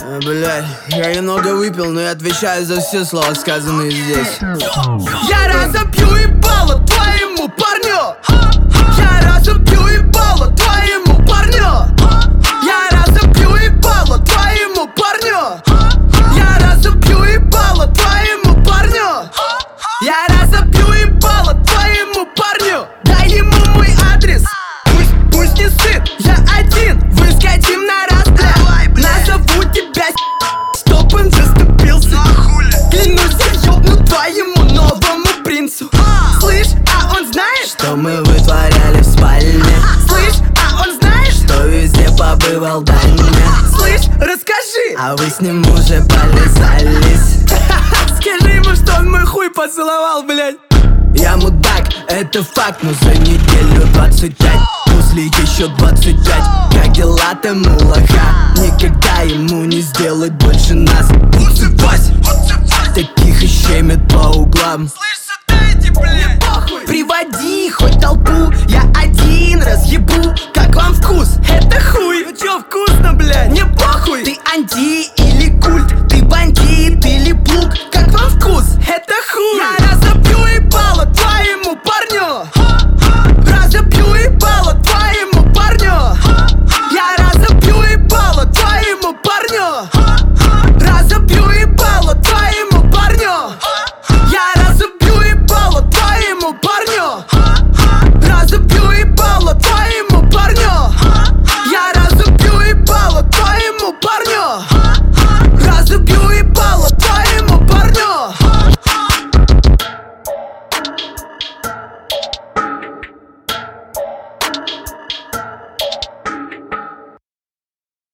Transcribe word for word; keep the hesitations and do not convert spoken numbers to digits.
Блядь, я немного выпил, но я отвечаю за все слова, сказанные здесь. Я разобью ебало твоему парню. Я разобью ебало твоему парню. Я разобью ебало твоему парню. Я разобью ебало твоему парню. Я разобью ебало твоему парню. Дай ему мой адрес. Пусть, пусть не сын, я один. Вы скатим на раз, бля. Назову тебя стоп, он заступился. Клянусь, я ёбну твоему новому принцу. Слышь, а он знает, что мы вытворяли в спальне? Слышь, а он знает, что везде побывал дальне? Слышь, расскажи, а вы с ним уже полезались? Скажи ему, что он мой хуй поцеловал, блядь. Я мудак, это факт, но за неделю двадцать пять. После еще двадцать пять. Как дела тому лоха? Никогда ему не сделать больше нас. Уцепась, таких и щемят по углам. Слышь, сюда иди, блядь. Приводи хоть толпу, я один разъебу. Как вам вкус? Это хуй. Ну чё вкусно, блядь? Не похуй. Ты анти